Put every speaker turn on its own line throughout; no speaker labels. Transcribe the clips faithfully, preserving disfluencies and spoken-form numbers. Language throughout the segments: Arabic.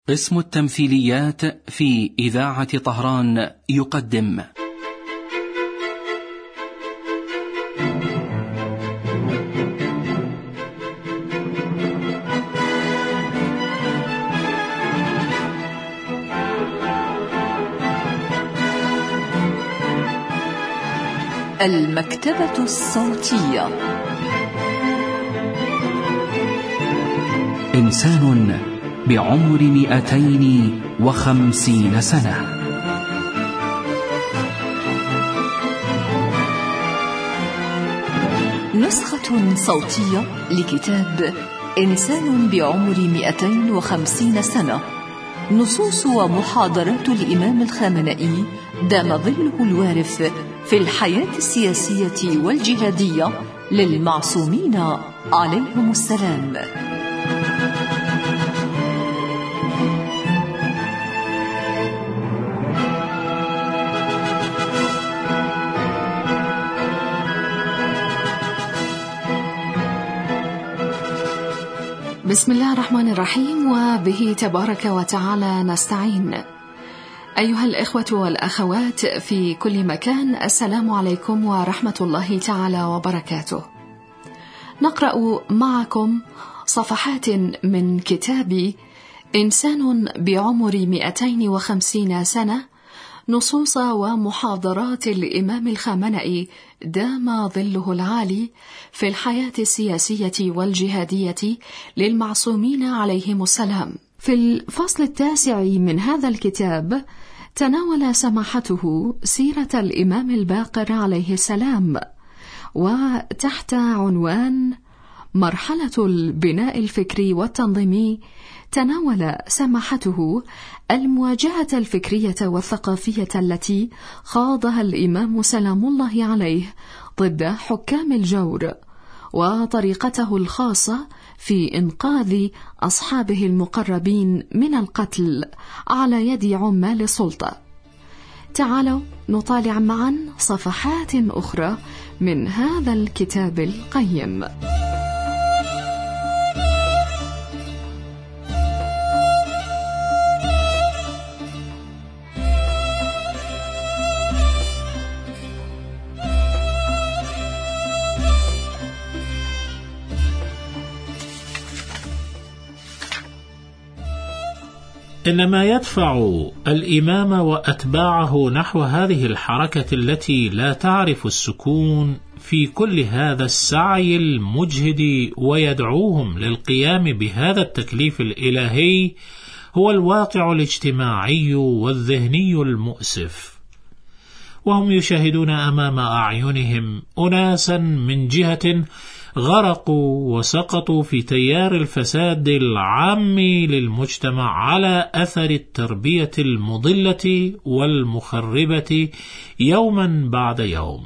قسم التمثيليات في إذاعة طهران يقدم
المكتبة الصوتية.
إنسان بعمر مئتين وخمسين سنة.
نسخة صوتية لكتاب إنسان بعمر مئتين وخمسين سنة، نصوص ومحاضرات الإمام الخامنئي دام ظله الوارث في الحياة السياسية والجهادية للمعصومين عليهم السلام.
بسم الله الرحمن الرحيم، وبه تبارك وتعالى نستعين. أيها الإخوة والأخوات في كل مكان، السلام عليكم ورحمة الله تعالى وبركاته. نقرأ معكم صفحات من كتاب إنسان بعمر مئتين وخمسين سنة، نصوص ومحاضرات الإمام الخامنئي دام ظله العالي في الحياة السياسية والجهادية للمعصومين عليهم السلام. في الفصل التاسع من هذا الكتاب تناول سماحته سيرة الإمام الباقر عليه السلام، وتحت عنوان مرحلة البناء الفكري والتنظيمي تناول سماحته المواجهة الفكرية والثقافية التي خاضها الإمام سلام الله عليه ضد حكام الجور، وطريقته الخاصة في إنقاذ أصحابه المقربين من القتل على يد عمال السلطة. تعالوا نطالع معا صفحات أخرى من هذا الكتاب القيم.
إنما يدفع الإمام وأتباعه نحو هذه الحركة التي لا تعرف السكون في كل هذا السعي المجهد ويدعوهم للقيام بهذا التكليف الإلهي هو الواقع الاجتماعي والذهني المؤسف، وهم يشاهدون أمام أعينهم أناسا من جهة غرقوا وسقطوا في تيار الفساد العام للمجتمع على أثر التربية المضلة والمخربة يوما بعد يوم،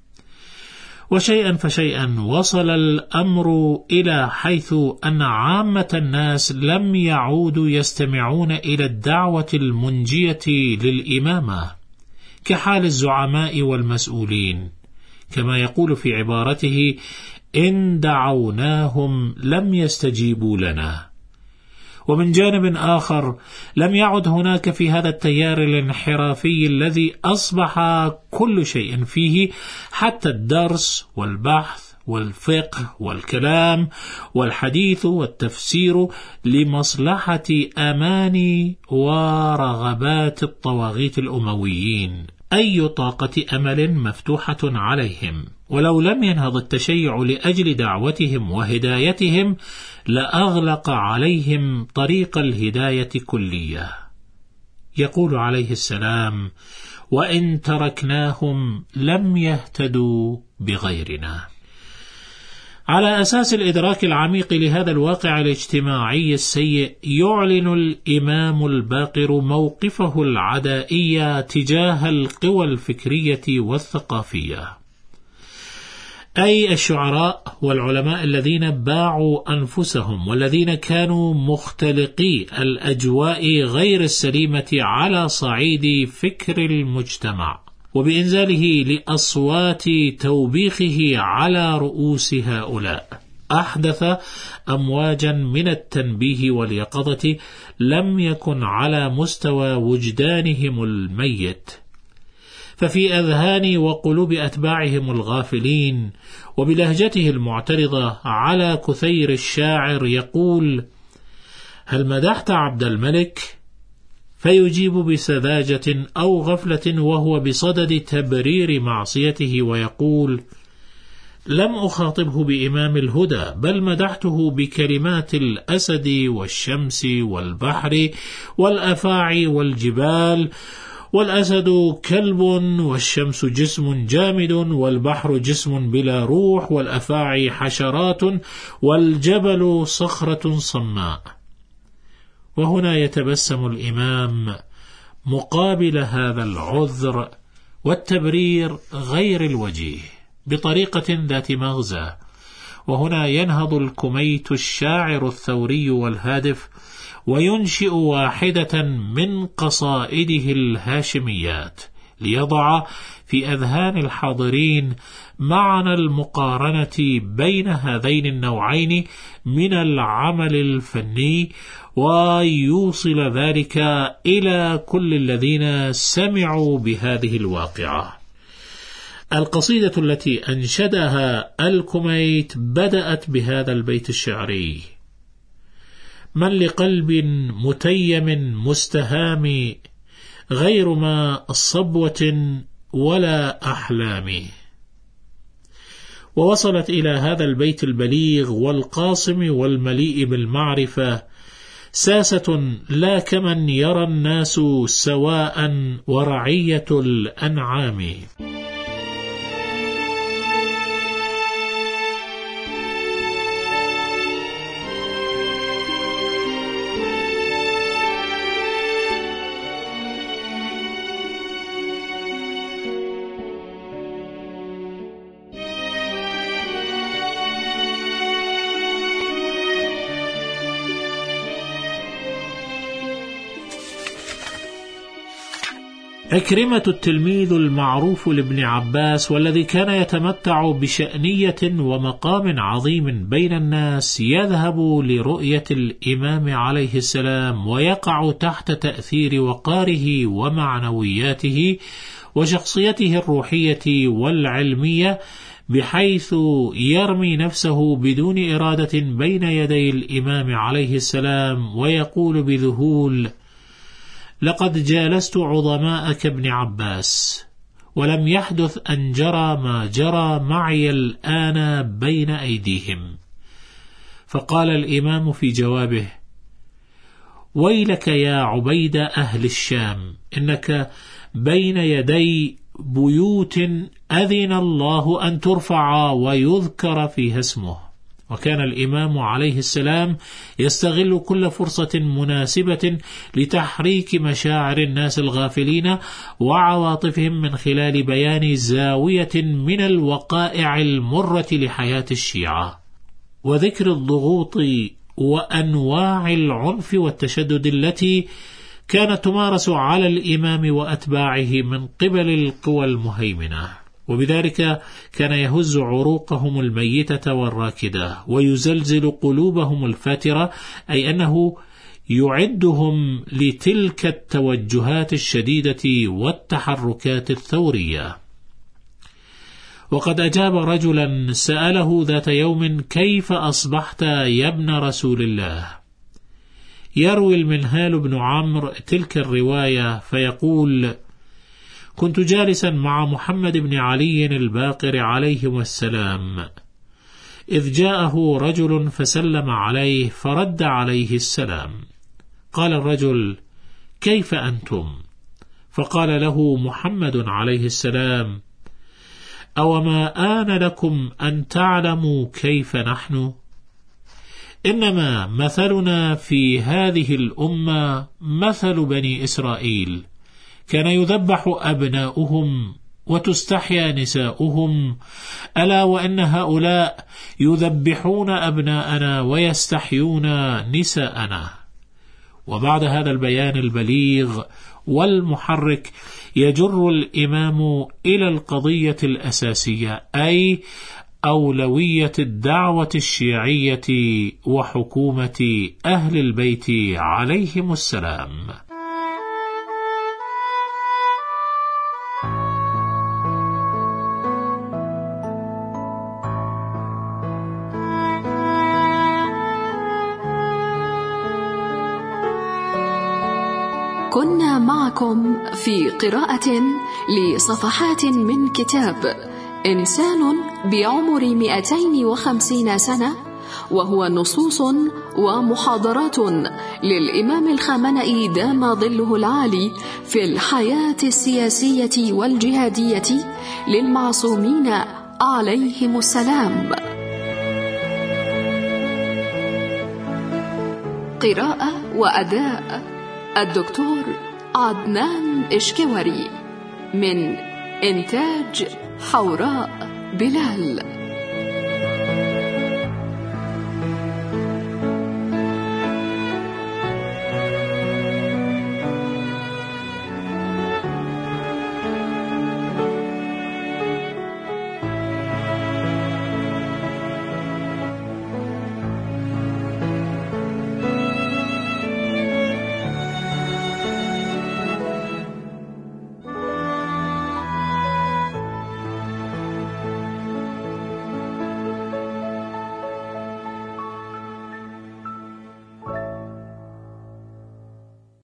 وشيئا فشيئا وصل الأمر إلى حيث أن عامة الناس لم يعودوا يستمعون إلى الدعوة المنجية للإمامة كحال الزعماء والمسؤولين، كما يقول في عبارته: إن دعوناهم لم يستجيبوا لنا. ومن جانب آخر لم يعد هناك في هذا التيار الانحرافي الذي أصبح كل شيء فيه حتى الدرس والبحث والفقه والكلام والحديث والتفسير لمصلحة أماني ورغبات الطواغيت الأمويين، أي طاقة أمل مفتوحة عليهم، ولو لم ينهض التشيع لأجل دعوتهم وهدايتهم لأغلق عليهم طريق الهداية كلية. يقول عليه السلام: وإن تركناهم لم يهتدوا بغيرنا. على أساس الإدراك العميق لهذا الواقع الاجتماعي السيء، يعلن الإمام الباقر موقفه العدائي تجاه القوى الفكرية والثقافية، أي الشعراء والعلماء الذين باعوا أنفسهم والذين كانوا مختلقي الأجواء غير السليمة على صعيد فكر المجتمع، وبإنزاله لأصوات توبيخه على رؤوس هؤلاء. أحدث أمواجا من التنبيه واليقظة لم يكن على مستوى وجدانهم الميت، ففي أذهان وقلوب أتباعهم الغافلين وبلهجته المعترضة على كثير الشاعر يقول: هل مدحت عبد الملك؟ فيجيب بسذاجة أو غفلة وهو بصدد تبرير معصيته ويقول: لم أخاطبه بإمام الهدى، بل مدحته بكلمات الأسد والشمس والبحر والأفاعي والجبال، والأسد كلب والشمس جسم جامد والبحر جسم بلا روح والأفاعي حشرات والجبل صخرة صماء. وهنا يتبسم الإمام مقابل هذا العذر والتبرير غير الوجيه بطريقة ذات مغزى، وهنا ينهض الكميت الشاعر الثوري والهادف وينشئ واحدة من قصائده الهاشميات ليضع في أذهان الحاضرين معنى المقارنة بين هذين النوعين من العمل الفني، ويوصل ذلك إلى كل الذين سمعوا بهذه الواقعة. القصيدة التي أنشدها الكميت بدأت بهذا البيت الشعري: من لقلب متيم مستهام غير ما صبوة ولا أحلام. ووصلت إلى هذا البيت البليغ والقاصم والمليء بالمعرفة: ساسة لا كمن يرى الناس سواء ورعية الأنعام. عكرمة التلميذ المعروف لابن عباس والذي كان يتمتع بشأنية ومقام عظيم بين الناس يذهب لرؤية الإمام عليه السلام ويقع تحت تأثير وقاره ومعنوياته وشخصيته الروحية والعلمية، بحيث يرمي نفسه بدون إرادة بين يدي الإمام عليه السلام ويقول بذهول: لقد جالست عظماء كابن عباس ولم يحدث أن جرى ما جرى معي الآن بين أيديهم. فقال الإمام في جوابه: ويلك يا عبيد أهل الشام، إنك بين يدي بيوت أذن الله أن ترفع ويذكر فيها اسمه. وكان الإمام عليه السلام يستغل كل فرصة مناسبة لتحريك مشاعر الناس الغافلين وعواطفهم من خلال بيان زاوية من الوقائع المرة لحياة الشيعة، وذكر الضغوط وأنواع العنف والتشدد التي كانت تمارس على الإمام وأتباعه من قبل القوى المهيمنة. وبذلك كان يهز عروقهم الميتة والراكدة ويزلزل قلوبهم الفاترة، أي أنه يعدهم لتلك التوجهات الشديدة والتحركات الثورية. وقد أجاب رجلا سأله ذات يوم: كيف أصبحت يا ابن رسول الله؟ يروي المنهال بن عمرو تلك الرواية فيقول: كنت جالسا مع محمد بن علي الباقر عليه السلام، إذ جاءه رجل فسلم عليه فرد عليه السلام. قال الرجل: كيف أنتم؟ فقال له محمد عليه السلام: أوما آن لكم أن تعلموا كيف نحن؟ إنما مثلنا في هذه الأمة مثل بني إسرائيل، كان يذبح أبناؤهم وتستحيا نساؤهم، ألا وإن هؤلاء يذبحون أبناءنا ويستحيون نساءنا. وبعد هذا البيان البليغ والمحرك يجر الإمام إلى القضية الأساسية، أي أولوية الدعوة الشيعية وحكومة أهل البيت عليهم السلام.
كنا معكم في قراءة لصفحات من كتاب إنسان بعمر مئتين وخمسين سنة، وهو نصوص ومحاضرات للإمام الخامنئي دام ظله العالي في الحياة السياسية والجهادية للمعصومين عليهم السلام. قراءة وأداء الدكتور عدنان إشكواري، من إنتاج حوراء بلال.